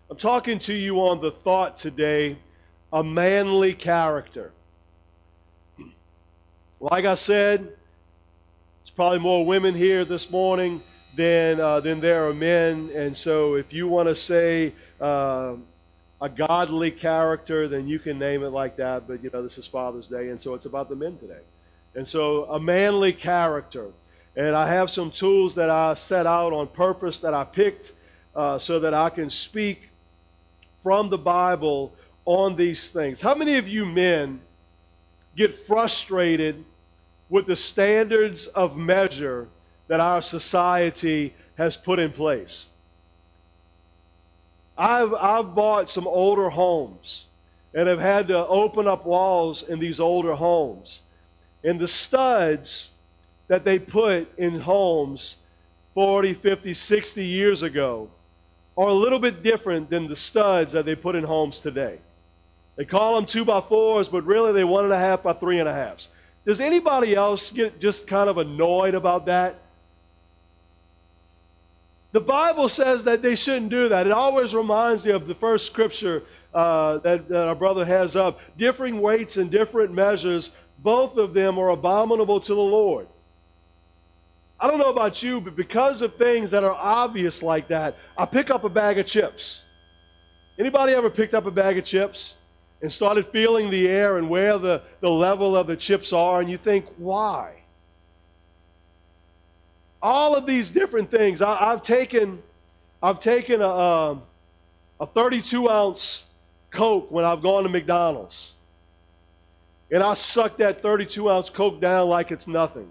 I'm talking to you on the thought today, a manly character. Like I said, there's probably more women here this morning than there are men, and so if you want to say a godly character, then you can name it like that. But this is Father's Day, and so it's about the men today. And so a manly character. And I have some tools that I set out on purpose that I picked so that I can speak from the Bible on these things. How many of you men get frustrated with the standards of measure that our society has put in place? I've bought some older homes and have had to open up walls in these older homes. And the studs that they put in homes 40, 50, 60 years ago are a little bit different than the studs that they put in homes today. They call them 2x4s, but really they're 1.5 by 3.5s. Does anybody else get just kind of annoyed about that? The Bible says that they shouldn't do that. It always reminds me of the first scripture that our brother has up. Differing weights and different measures, both of them are abominable to the Lord. I don't know about you, but because of things that are obvious like that, I pick up a bag of chips. Anybody ever picked up a bag of chips and started feeling the air and where the level of the chips are, and you think, why? All of these different things. I've taken a 32-ounce Coke when I've gone to McDonald's, and I suck that 32-ounce Coke down like it's nothing.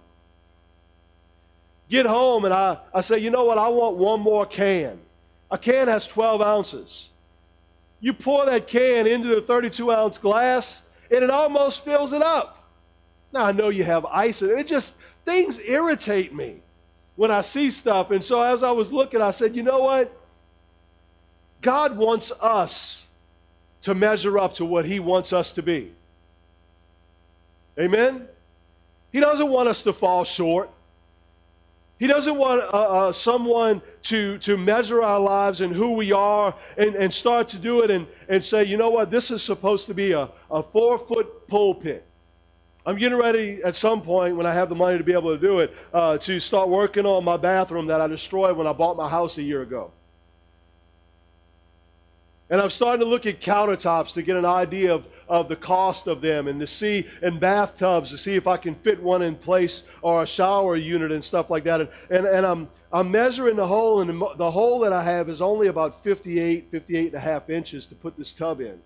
Get home and I say, you know what, I want one more can. A can has 12 ounces. You pour that can into the 32-ounce glass, and it almost fills it up. Now, I know you have ice in it. Things irritate me when I see stuff. And so as I was looking, I said, you know what? God wants us to measure up to what He wants us to be. Amen? He doesn't want us to fall short. He doesn't want someone to measure our lives and who we are and start to do it and say, you know what, this is supposed to be a 4-foot pulpit. I'm getting ready at some point when I have the money to be able to do it to start working on my bathroom that I destroyed when I bought my house a year ago. And I'm starting to look at countertops to get an idea of the cost of them and to see, and bathtubs to see if I can fit one in place or a shower unit and stuff like that. And I'm measuring the hole, and the hole that I have is only about 58 and a half inches to put this tub in.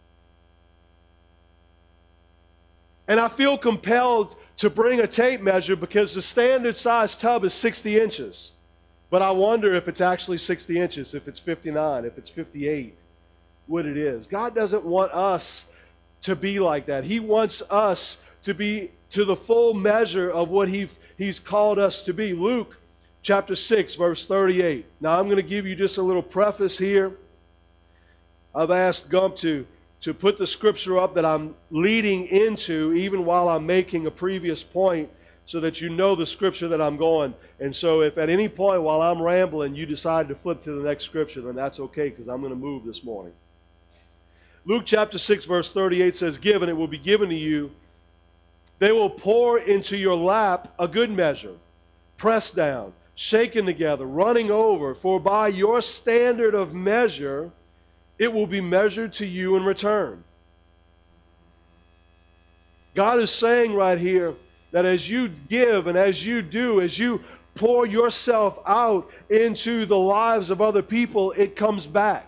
And I feel compelled to bring a tape measure because the standard size tub is 60 inches. But I wonder if it's actually 60 inches, if it's 59, if it's 58, what it is. God doesn't want us to be like that. He wants us to be to the full measure of what He's called us to be. Luke chapter 6, verse 38. Now I'm going to give you just a little preface here. I've asked Gump to put the scripture up that I'm leading into even while I'm making a previous point so that you know the scripture that I'm going. And so if at any point while I'm rambling you decide to flip to the next scripture, then that's okay because I'm going to move this morning. Luke chapter 6 verse 38 says, "Give and it will be given to you. They will pour into your lap a good measure, pressed down, shaken together, running over. For by your standard of measure it will be measured to you in return." God is saying right here that as you give and as you do, as you pour yourself out into the lives of other people, it comes back.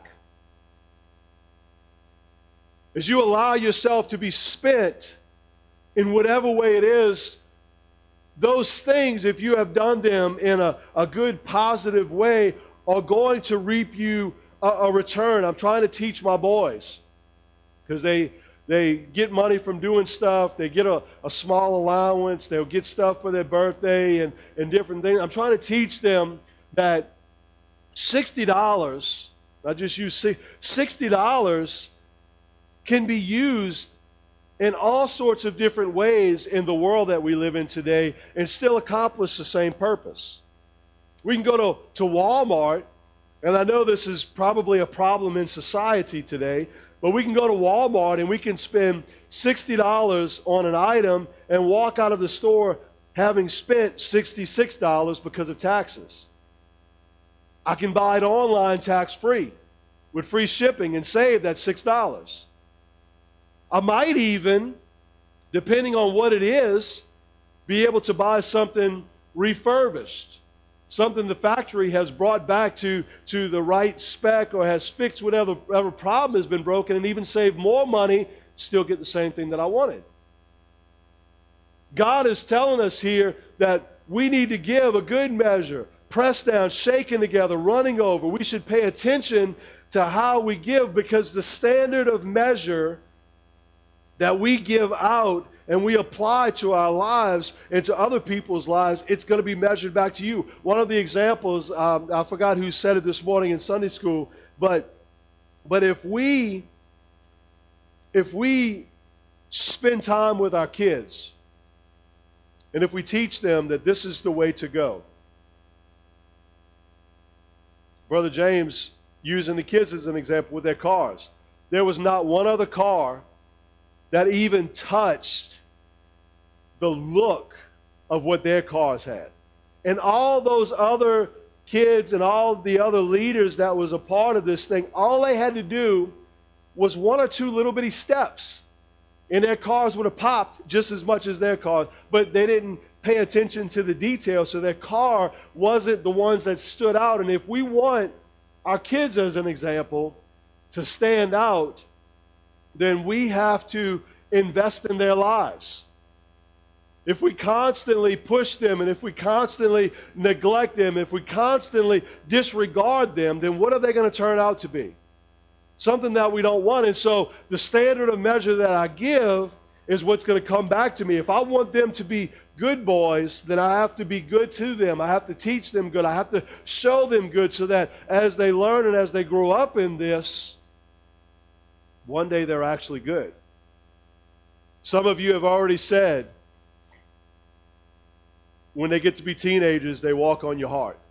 As you allow yourself to be spent in whatever way it is, those things, if you have done them in a good, positive way, are going to reap you a return. I'm trying to teach my boys because they get money from doing stuff. They get a small allowance. They'll get stuff for their birthday and different things. I'm trying to teach them that $60, I just use $60 can be used in all sorts of different ways in the world that we live in today and still accomplish the same purpose. We can go to Walmart And I know this is probably a problem in society today, but we can go to Walmart and we can spend $60 on an item and walk out of the store having spent $66 because of taxes. I can buy it online tax-free with free shipping and save that $6. I might even, depending on what it is, be able to buy something refurbished. Something the factory has brought back to the right spec or has fixed whatever problem has been broken and even save more money, still get the same thing that I wanted. God is telling us here that we need to give a good measure, pressed down, shaken together, running over. We should pay attention to how we give, because the standard of measure that we give out and we apply to our lives and to other people's lives, it's going to be measured back to you. One of the examples, I forgot who said it this morning in Sunday school, but if we spend time with our kids, and if we teach them that this is the way to go. Brother James, using the kids as an example with their cars. There was not one other car that even touched the look of what their cars had. And all those other kids and all the other leaders that was a part of this thing, all they had to do was one or two little bitty steps. And their cars would have popped just as much as their cars. But they didn't pay attention to the details, so their car wasn't the ones that stood out. And if we want our kids, as an example, to stand out, then we have to invest in their lives. If we constantly push them and if we constantly neglect them, if we constantly disregard them, then what are they going to turn out to be? Something that we don't want. And so the standard of measure that I give is what's going to come back to me. If I want them to be good boys, then I have to be good to them. I have to teach them good. I have to show them good so that as they learn and as they grow up in this, one day they're actually good. Some of you have already said, when they get to be teenagers, they walk on your heart.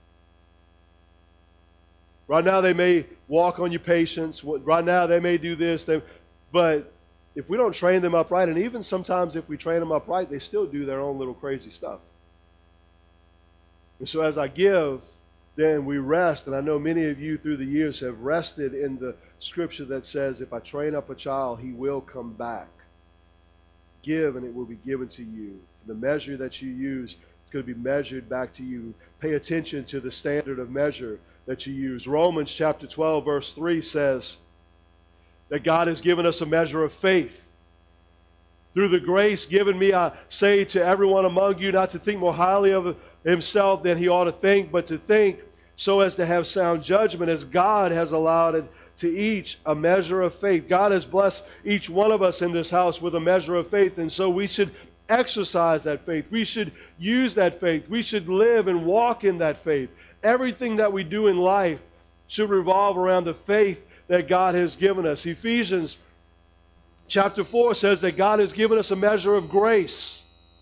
Right now they may walk on your patience. Right now they may do this. But if we don't train them up right, and even sometimes if we train them up right, they still do their own little crazy stuff. And so as I give, then we rest. And I know many of you through the years have rested in the scripture that says, if I train up a child, he will come back. Give and it will be given to you. The measure that you use, it's going to be measured back to you. Pay attention to the standard of measure that you use. Romans chapter 12 verse 3 says that God has given us a measure of faith. Through the grace given me, I say to everyone among you not to think more highly of himself than he ought to think, but to think so as to have sound judgment, as God has allowed it to each a measure of faith. God has blessed each one of us in this house with a measure of faith, and so we should exercise that faith. We should use that faith. We should live and walk in that faith. Everything that we do in life should revolve around the faith that God has given us. Ephesians chapter 4 says that God has given us a measure of grace.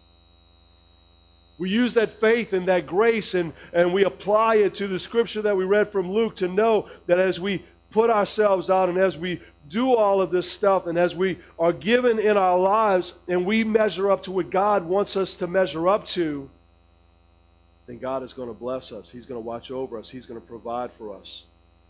We use that faith and that grace and we apply it to the scripture that we read from Luke to know that as we put ourselves out and as we do all of this stuff and as we are given in our lives and we measure up to what God wants us to measure up to, then God is going to bless us. He's going to watch over us. He's going to provide for us.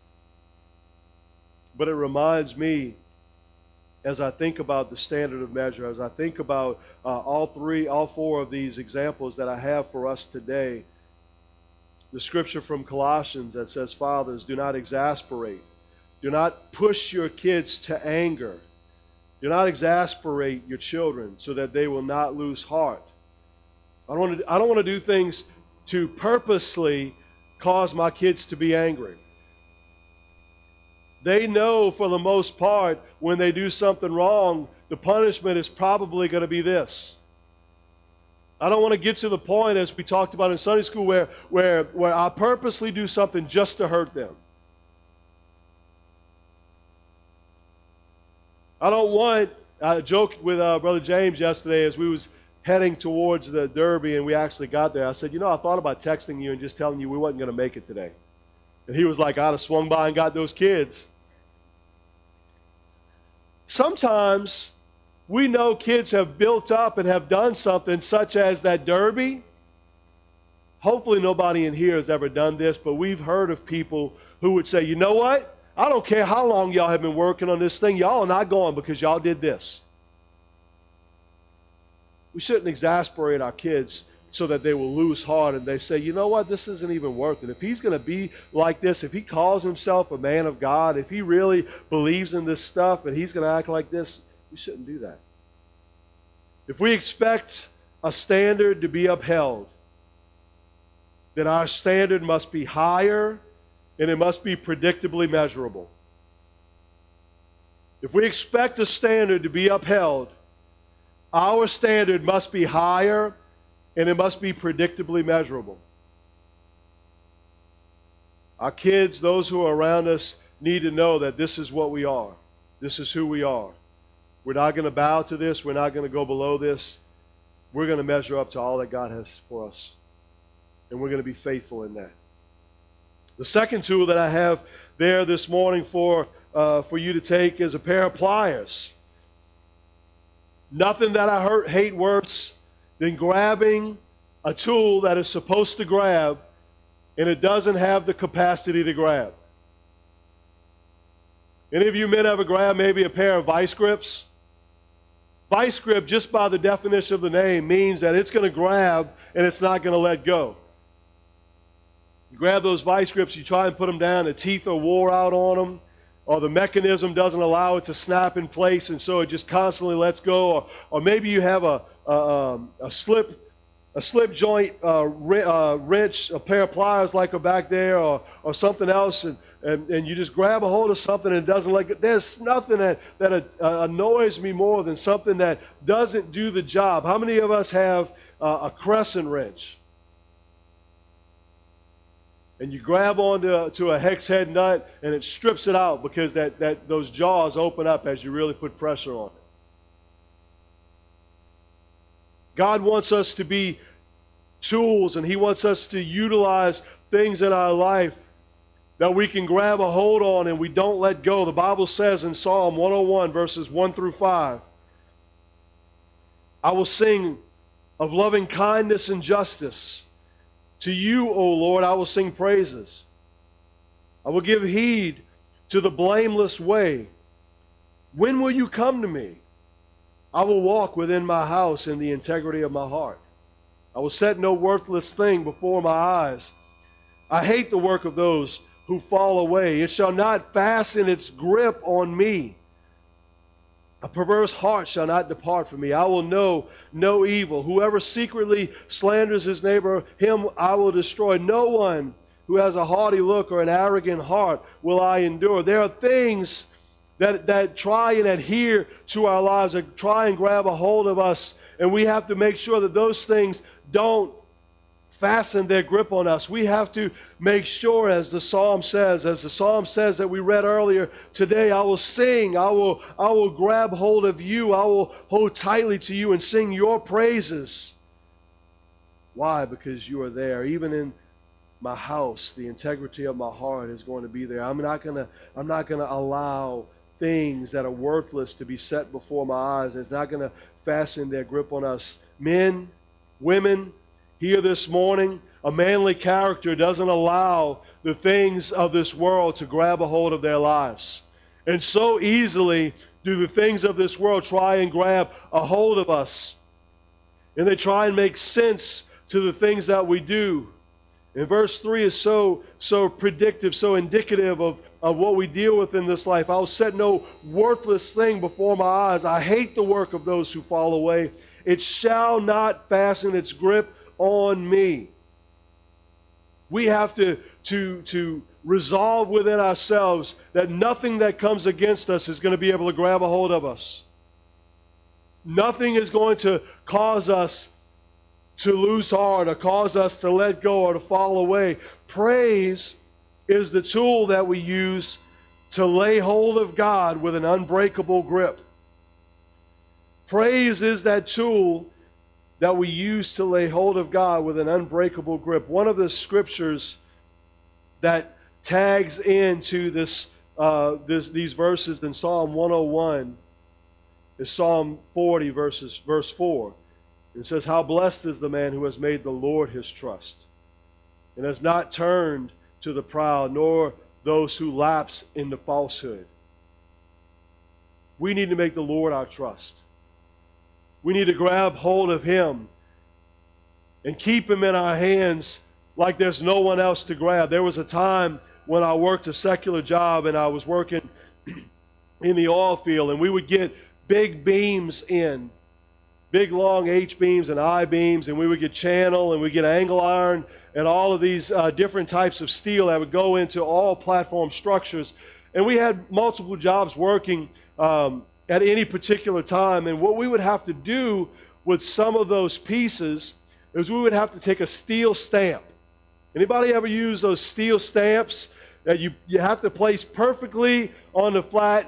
But it reminds me, as I think about the standard of measure, as I think about all four of these examples that I have for us today, the scripture from Colossians that says, fathers, do not exasperate. Do not push your kids to anger. Do not exasperate your children so that they will not lose heart. I don't want to do things to purposely cause my kids to be angry. They know for the most part when they do something wrong, the punishment is probably going to be this. I don't want to get to the point, as we talked about in Sunday school, where I purposely do something just to hurt them. I joked with Brother James yesterday as we was heading towards the Derby and we actually got there. I said, I thought about texting you and just telling you we wasn't going to make it today. And he was like, I'd have swung by and got those kids. Sometimes we know kids have built up and have done something such as that derby. Hopefully nobody in here has ever done this, but we've heard of people who would say, you know what? I don't care how long y'all have been working on this thing. Y'all are not going because y'all did this. We shouldn't exasperate our kids so that they will lose heart and they say, you know what, this isn't even worth it. If he's going to be like this, if he calls himself a man of God, if he really believes in this stuff and he's going to act like this, we shouldn't do that. If we expect a standard to be upheld, then our standard must be higher and it must be predictably measurable. If we expect a standard to be upheld, our standard must be higher and it must be predictably measurable. Our kids, those who are around us, need to know that this is what we are. This is who we are. We're not going to bow to this. We're not going to go below this. We're going to measure up to all that God has for us. And we're going to be faithful in that. The second tool that I have there this morning for you to take is a pair of pliers. Nothing that I hate worse than grabbing a tool that is supposed to grab and it doesn't have the capacity to grab. Any of you men ever grab maybe a pair of vice grips? Vice grip, just by the definition of the name, means that it's going to grab and it's not going to let go. You grab those vice grips, you try and put them down, the teeth are wore out on them, or the mechanism doesn't allow it to snap in place, and so it just constantly lets go. Or maybe you have a slip joint wrench, a pair of pliers like are back there, or something else, and you just grab a hold of something and it doesn't let go. There's nothing that annoys me more than something that doesn't do the job. How many of us have a crescent wrench? And you grab onto a hex head nut and it strips it out because those jaws open up as you really put pressure on it. God wants us to be tools and He wants us to utilize things in our life that we can grab a hold on and we don't let go. The Bible says in Psalm 101 verses 1 through 5, I will sing of loving kindness and justice. To you, O Lord, I will sing praises. I will give heed to the blameless way. When will you come to me? I will walk within my house in the integrity of my heart. I will set no worthless thing before my eyes. I hate the work of those who fall away. It shall not fasten its grip on me. A perverse heart shall not depart from me. I will know no evil. Whoever secretly slanders his neighbor, him I will destroy. No one who has a haughty look or an arrogant heart will I endure. There are things that try and adhere to our lives, that try and grab a hold of us, and we have to make sure that those things don't fasten their grip on us. We have to make sure, as the psalm says that we read earlier today, I will sing, I will grab hold of you, I will hold tightly to you and sing your praises. Why? Because you are there. Even in my house, the integrity of my heart is going to be there. I'm not going to allow things that are worthless to be set before my eyes. It's not going to fasten their grip on us. Men, women, here this morning, a manly character doesn't allow the things of this world to grab a hold of their lives. And so easily do the things of this world try and grab a hold of us. And they try and make sense to the things that we do. And verse 3 is so predictive, so indicative of what we deal with in this life. I will set no worthless thing before my eyes. I hate the work of those who fall away. It shall not fasten its grip on me. We have to resolve within ourselves that nothing that comes against us is going to be able to grab a hold of us. Nothing is going to cause us to lose heart or cause us to let go or to fall away. Praise is the tool that we use to lay hold of God with an unbreakable grip. Praise is that tool that we use to lay hold of God with an unbreakable grip. One of the scriptures that tags into these verses in Psalm 101 is Psalm 40, verse 4. It says, "How blessed is the man who has made the Lord his trust, and has not turned to the proud, nor those who lapse into falsehood." We need to make the Lord our trust. We need to grab hold of him and keep him in our hands like there's no one else to grab. There was a time when I worked a secular job and I was working in the oil field, and we would get big beams in, big long H-beams and I-beams, and we would get channel and we'd get angle iron and all of these different types of steel that would go into all platform structures. And we had multiple jobs working at any particular time. And what we would have to do with some of those pieces is we would have to take a steel stamp. Anybody ever use those steel stamps that you have to place perfectly on the flat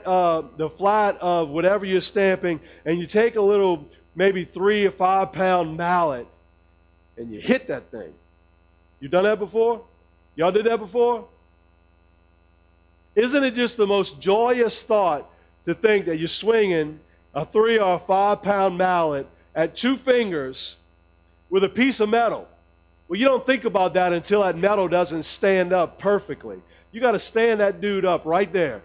of whatever you're stamping, and you take a little maybe 3 or 5 pound mallet and you hit that thing? You done that before? Y'all did that before? Isn't it just the most joyous thought to think that you're swinging a 3 or 5 pound mallet at 2 fingers with a piece of metal? Well, you don't think about that until that metal doesn't stand up perfectly. You got to stand that dude up right there.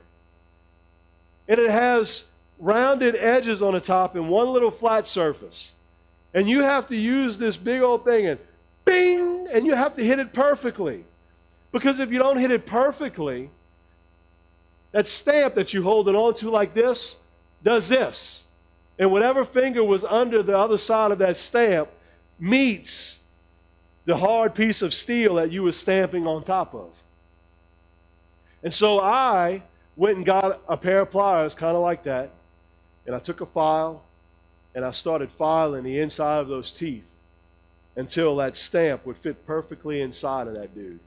And it has rounded edges on the top and one little flat surface. And you have to use this big old thing and bing, and you have to hit it perfectly. Because if you don't hit it perfectly, that stamp that you hold it onto like this does this. And whatever finger was under the other side of that stamp meets the hard piece of steel that you were stamping on top of. And so I went and got a pair of pliers kind of like that, and I took a file and I started filing the inside of those teeth until that stamp would fit perfectly inside of that dude.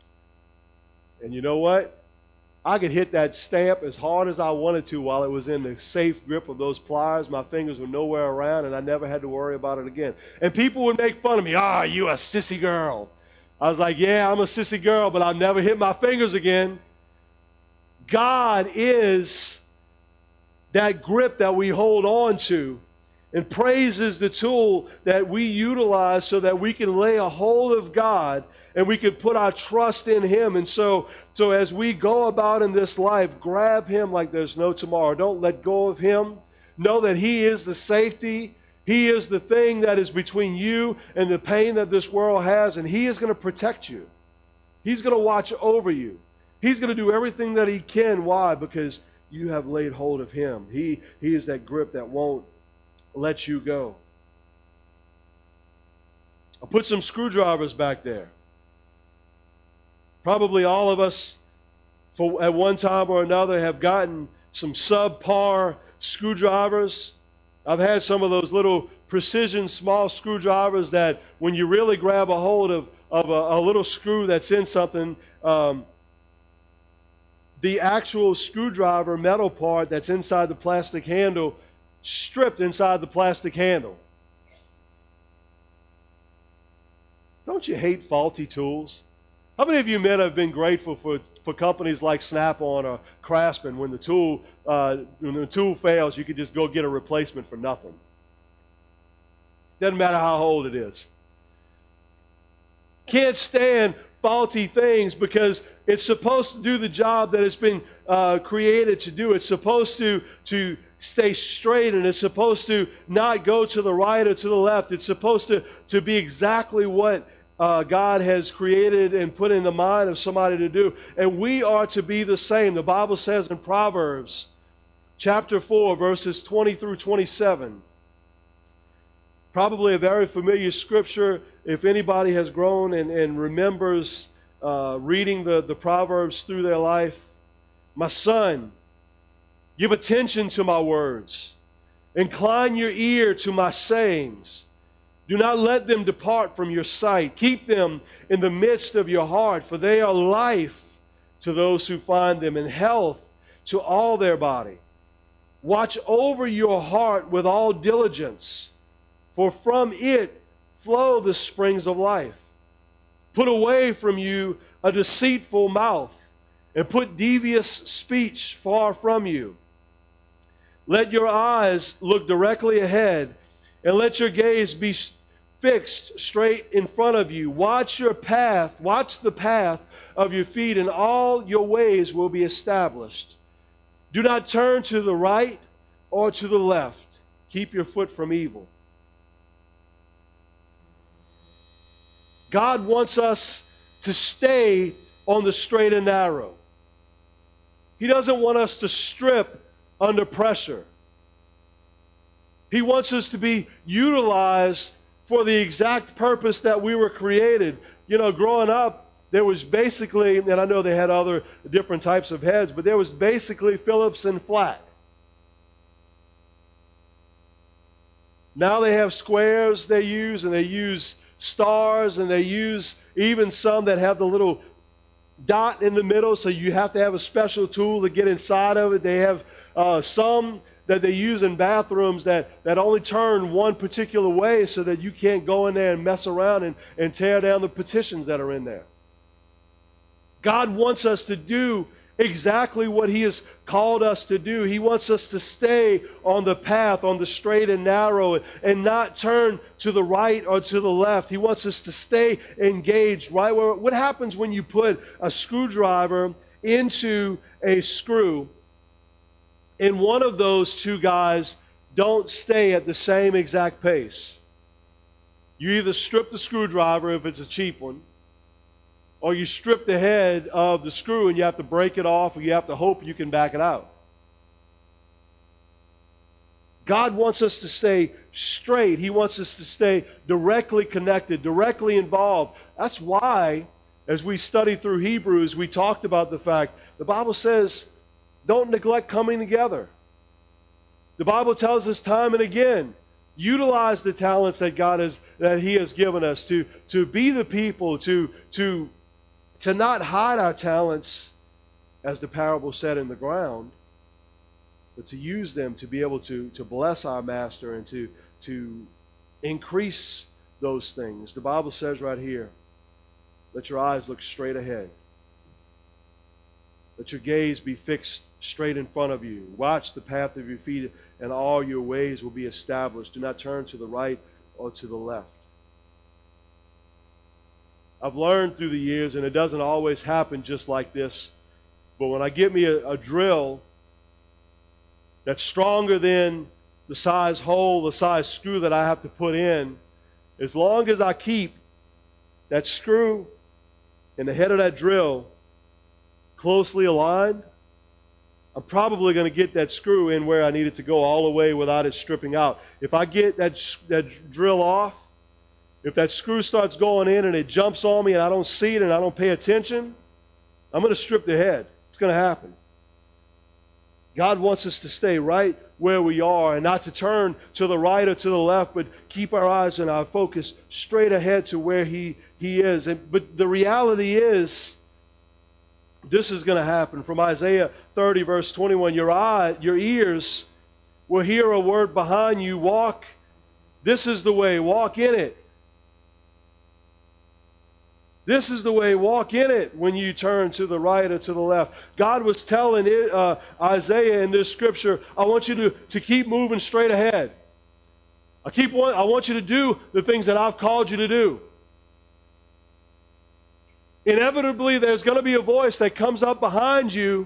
And you know what? I could hit that stamp as hard as I wanted to while it was in the safe grip of those pliers. My fingers were nowhere around, and I never had to worry about it again. And people would make fun of me. "Ah, you a sissy girl." I was like, yeah, I'm a sissy girl, but I'll never hit my fingers again. God is that grip that we hold on to, and praise is the tool that we utilize so that we can lay a hold of God and we can put our trust in him. And so as we go about in this life, grab him like there's no tomorrow. Don't let go of him. Know that he is the safety. He is the thing that is between you and the pain that this world has, and he is going to protect you. He's going to watch over you. He's going to do everything that he can. Why? Because you have laid hold of him. He is that grip that won't let you go. I put some screwdrivers back there. Probably all of us, at one time or another, have gotten some subpar screwdrivers. I've had some of those little precision small screwdrivers that when you really grab a hold of a little screw that's in something, the actual screwdriver metal part that's inside the plastic handle stripped inside the plastic handle. Don't you hate faulty tools? How many of you men have been grateful for companies like Snap-on or Craftsman when the tool fails, you can just go get a replacement for nothing? Doesn't matter how old it is. Can't stand faulty things because it's supposed to do the job that it's been created to do. It's supposed to stay straight, and it's supposed to not go to the right or to the left. It's supposed to be exactly what God has created and put in the mind of somebody to do. And we are to be the same. The Bible says in Proverbs chapter 4, verses 20 through 27, probably a very familiar scripture if anybody has grown and remembers reading the Proverbs through their life. My son, give attention to my words. Incline your ear to my sayings. Do not let them depart from your sight. Keep them in the midst of your heart, for they are life to those who find them and health to all their body. Watch over your heart with all diligence, for from it flow the springs of life. Put away from you a deceitful mouth, and put devious speech far from you. Let your eyes look directly ahead, and let your gaze be fixed straight in front of you. Watch the path of your feet, and all your ways will be established. Do not turn to the right or to the left. Keep your foot from evil. God wants us to stay on the straight and narrow. He doesn't want us to strip under pressure. He wants us to be utilized for the exact purpose that we were created. You know, growing up, there was basically, and I know they had other different types of heads, but there was basically Phillips and flat. Now they have squares they use, and they use stars, and they use even some that have the little dot in the middle, so you have to have a special tool to get inside of it. They have some that they use in bathrooms that only turn one particular way so that you can't go in there and mess around and tear down the partitions that are in there. God wants us to do exactly what He has called us to do. He wants us to stay on the path, on the straight and narrow, and not turn to the right or to the left. He wants us to stay engaged right where. What happens when you put a screwdriver into a screw and one of those two guys don't stay at the same exact pace? You either strip the screwdriver if it's a cheap one, or you strip the head of the screw and you have to break it off, or you have to hope you can back it out. God wants us to stay straight. He wants us to stay directly connected, directly involved. That's why, as we study through Hebrews, we talked about the fact the Bible says, don't neglect coming together. The Bible tells us time and again, utilize the talents that He has given us to be the people, to not hide our talents, as the parable said, in the ground, but to use them to be able to bless our Master and to increase those things. The Bible says right here, let your eyes look straight ahead. Let your gaze be fixed straight in front of you. Watch the path of your feet, and all your ways will be established. Do not turn to the right or to the left. I've learned through the years, and it doesn't always happen just like this, but when I get me a drill that's stronger than the size hole, the size screw that I have to put in, as long as I keep that screw and the head of that drill closely aligned, I'm probably going to get that screw in where I need it to go all the way without it stripping out. If I get that drill off, if that screw starts going in and it jumps on me and I don't see it and I don't pay attention, I'm going to strip the head. It's going to happen. God wants us to stay right where we are and not to turn to the right or to the left, but keep our eyes and our focus straight ahead to where He is. But the reality is, this is going to happen. From Isaiah 30, verse 21, your ears will hear a word behind you. Walk. This is the way. Walk in it. This is the way. Walk in it when you turn to the right or to the left. God was telling Isaiah in this scripture, I want you to keep moving straight ahead. I want you to do the things that I've called you to do. Inevitably, there's going to be a voice that comes up behind you.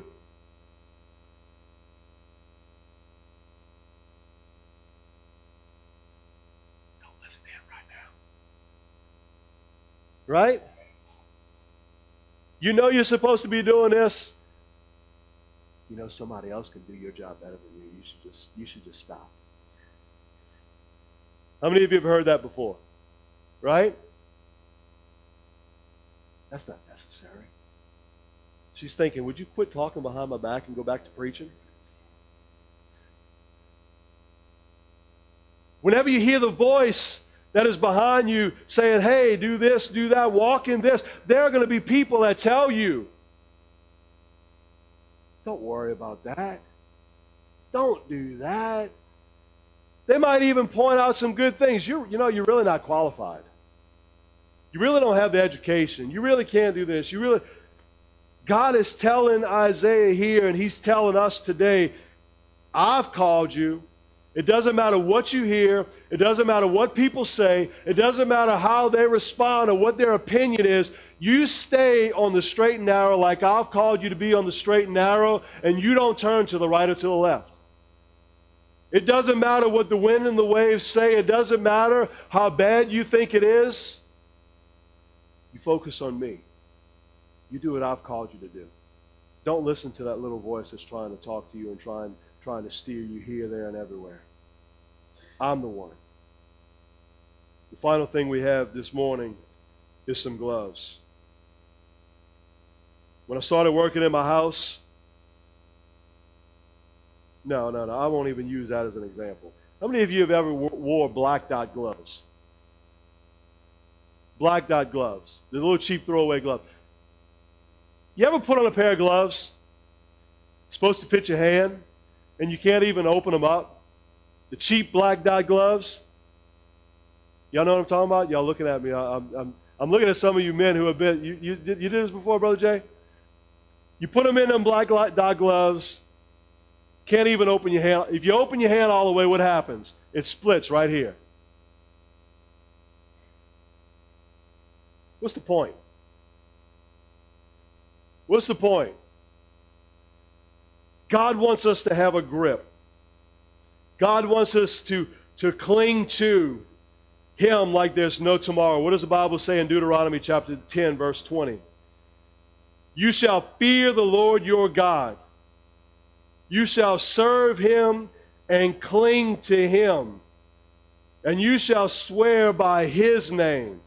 Don't listen to him right now. Right? You know you're supposed to be doing this. You know somebody else can do your job better than you. You should just stop. How many of you have heard that before? Right? That's not necessary. She's thinking, would you quit talking behind my back and go back to preaching? Whenever you hear the voice that is behind you saying, hey, do this, do that, walk in this, there are going to be people that tell you, don't worry about that. Don't do that. They might even point out some good things. You're really not qualified. You really don't have the education. You really can't do this. God is telling Isaiah here, and he's telling us today, I've called you. It doesn't matter what you hear. It doesn't matter what people say. It doesn't matter how they respond or what their opinion is. You stay on the straight and narrow like I've called you to be on the straight and narrow, and you don't turn to the right or to the left. It doesn't matter what the wind and the waves say. It doesn't matter how bad you think it is. You focus on me. You do what I've called you to do. Don't listen to that little voice that's trying to talk to you and trying to steer you here, there, and everywhere. I'm the one. The final thing we have this morning is some gloves. When I started working in my house, no, I won't even use that as an example. How many of you have ever wore black dot gloves? Black dot gloves. The little cheap throwaway glove. You ever put on a pair of gloves? It's supposed to fit your hand, and you can't even open them up? The cheap black dot gloves? Y'all know what I'm talking about? Y'all looking at me. I'm looking at some of you men who have been, you did this before, Brother Jay? You put them in them black dot gloves, can't even open your hand. If you open your hand all the way, what happens? It splits right here. What's the point? What's the point? God wants us to have a grip. God wants us to cling to Him like there's no tomorrow. What does the Bible say in Deuteronomy chapter 10, verse 20? You shall fear the Lord your God. You shall serve Him and cling to Him. And you shall swear by His name.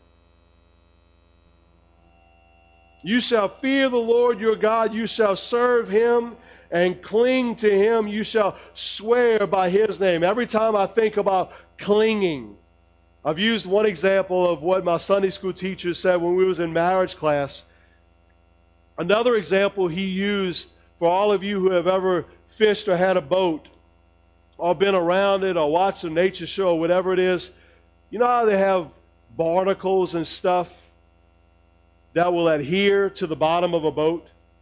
You shall fear the Lord your God. You shall serve Him and cling to Him. You shall swear by His name. Every time I think about clinging, I've used one example of what my Sunday school teacher said when we was in marriage class. Another example he used for all of you who have ever fished or had a boat or been around it or watched a nature show or whatever it is. You know how they have barnacles and stuff that will adhere to the bottom of a boat?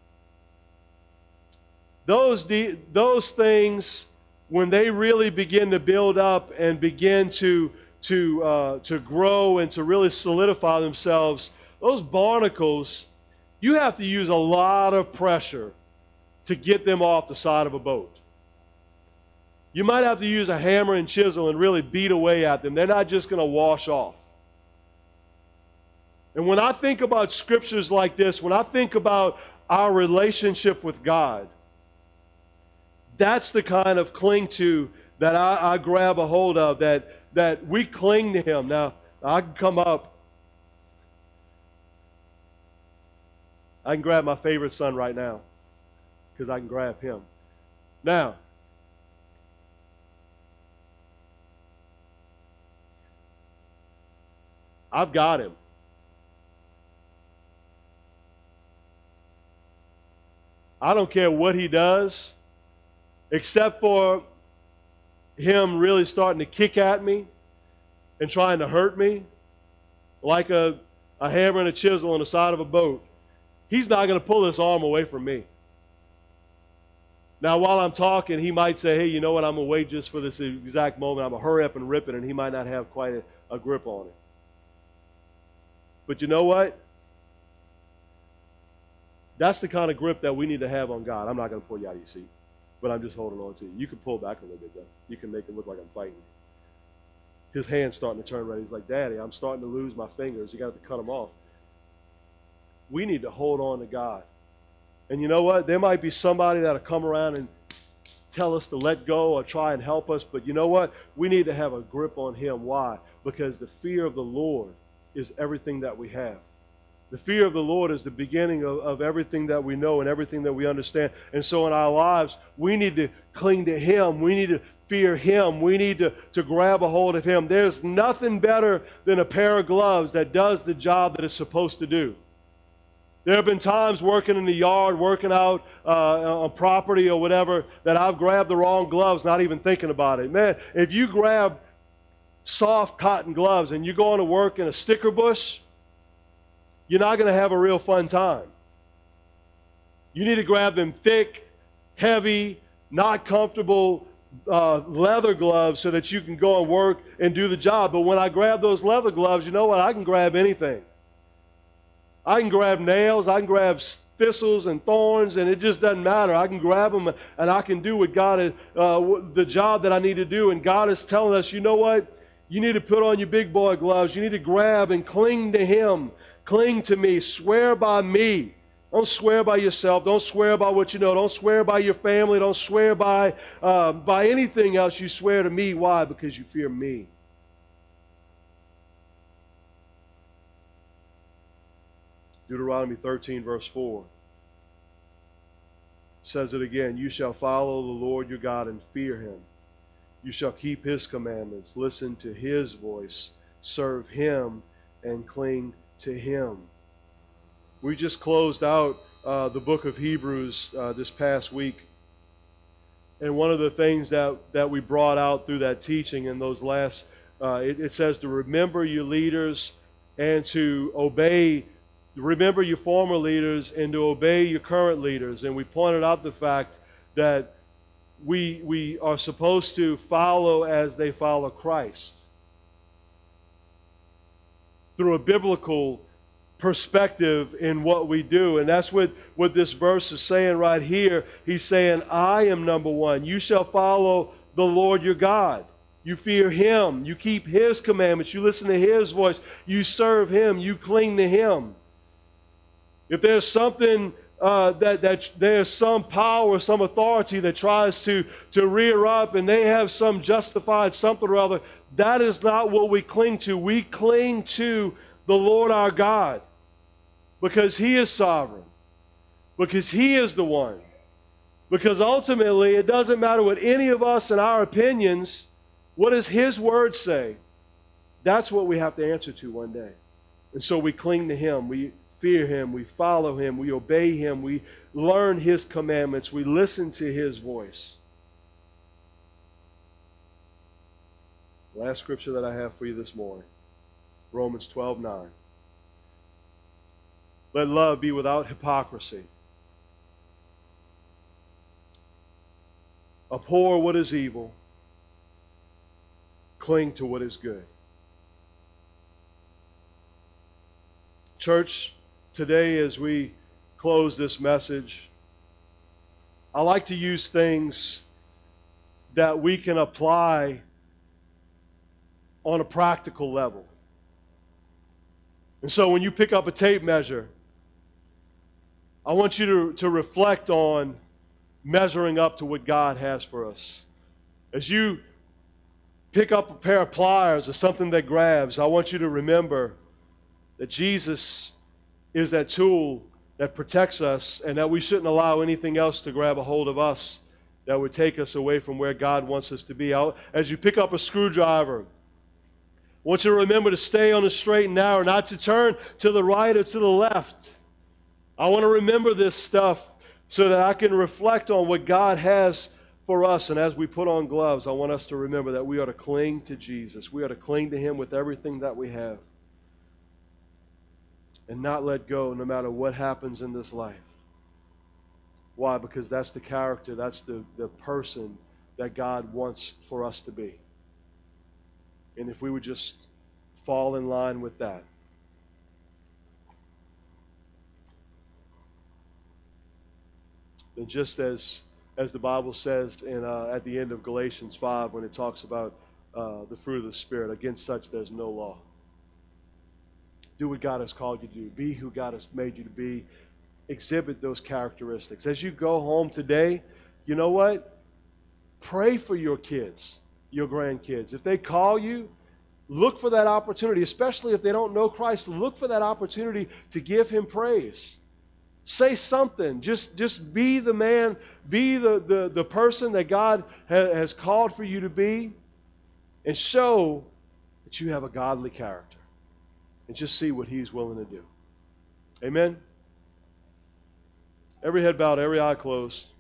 Those things, when they really begin to build up and begin to grow and to really solidify themselves, those barnacles, you have to use a lot of pressure to get them off the side of a boat. You might have to use a hammer and chisel and really beat away at them. They're not just going to wash off. And when I think about scriptures like this, when I think about our relationship with God, that's the kind of cling to that I grab a hold of, that we cling to Him. Now, I can come up. I can grab my favorite son right now because I can grab him. Now, I've got him. I don't care what he does, except for him really starting to kick at me and trying to hurt me like a hammer and a chisel on the side of a boat. He's not going to pull his arm away from me. Now, while I'm talking, he might say, hey, you know what, I'm going to wait just for this exact moment. I'm going to hurry up and rip it, and he might not have quite a grip on it. But you know what? That's the kind of grip that we need to have on God. I'm not going to pull you out of your seat, but I'm just holding on to you. You can pull back a little bit, though. You can make it look like I'm fighting. His hand's starting to turn red. He's like, Daddy, I'm starting to lose my fingers. You got to cut them off. We need to hold on to God. And you know what? There might be somebody that'll come around and tell us to let go or try and help us, but you know what? We need to have a grip on Him. Why? Because the fear of the Lord is everything that we have. The fear of the Lord is the beginning of everything that we know and everything that we understand. And so in our lives, we need to cling to Him. We need to fear Him. We need to grab a hold of Him. There's nothing better than a pair of gloves that does the job that it's supposed to do. There have been times working in the yard, working out on property or whatever, that I've grabbed the wrong gloves, not even thinking about it. Man, if you grab soft cotton gloves and you're going to work in a sticker bush, you're not going to have a real fun time. You need to grab them thick, heavy, not comfortable leather gloves so that you can go and work and do the job. But when I grab those leather gloves, you know what? I can grab anything. I can grab nails, I can grab thistles and thorns, and it just doesn't matter. I can grab them and I can do what God is, the job that I need to do. And God is telling us, you know what? You need to put on your big boy gloves. You need to grab and cling to Him. Cling to me. Swear by me. Don't swear by yourself. Don't swear by what you know. Don't swear by your family. Don't swear by anything else. You swear to me. Why? Because you fear me. Deuteronomy 13, verse 4 says it again. You shall follow the Lord your God and fear Him. You shall keep His commandments, listen to His voice, serve Him, and cling to Him. We just closed out the book of Hebrews this past week. And one of the things that we brought out through that teaching in those last, it says to remember your leaders and to obey, remember your former leaders and to obey your current leaders. And we pointed out the fact that we are supposed to follow as they follow Christ through a biblical perspective in what we do. And that's what this verse is saying right here. He's saying, I am number one. You shall follow the Lord your God. You fear Him. You keep His commandments. You listen to His voice. You serve Him. You cling to Him. If there's something that there's some power, some authority that tries to rear up and they have some justified something or other, that is not what we cling to. We cling to the Lord our God because He is sovereign, because He is the one. Because ultimately it doesn't matter what any of us and our opinions, what does His word say? That's what we have to answer to one day. And so we cling to Him. We fear Him, we follow Him, we obey Him, we learn His commandments, we listen to His voice. Last scripture that I have for you this morning, Romans 12:9. Let love be without hypocrisy. Abhor what is evil, cling to what is good. Church, today, as we close this message, I like to use things that we can apply on a practical level. And so when you pick up a tape measure, I want you to reflect on measuring up to what God has for us. As you pick up a pair of pliers or something that grabs, I want you to remember that Jesus is that tool that protects us and that we shouldn't allow anything else to grab a hold of us that would take us away from where God wants us to be. As you pick up a screwdriver, I want you to remember to stay on the straight and narrow, not to turn to the right or to the left. I want to remember this stuff so that I can reflect on what God has for us. And as we put on gloves, I want us to remember that we are to cling to Jesus. We are to cling to Him with everything that we have. And not let go no matter what happens in this life. Why? Because that's the character, that's the person that God wants for us to be. And if we would just fall in line with that. And just as the Bible says at the end of Galatians 5 when it talks about the fruit of the Spirit, against such there's no law. Do what God has called you to do. Be who God has made you to be. Exhibit those characteristics. As you go home today, you know what? Pray for your kids, your grandkids. If they call you, look for that opportunity, especially if they don't know Christ. Look for that opportunity to give Him praise. Say something. Just be the man, be the person that God has called for you to be, and show that you have a godly character. And just see what He's willing to do. Amen? Every head bowed, every eye closed.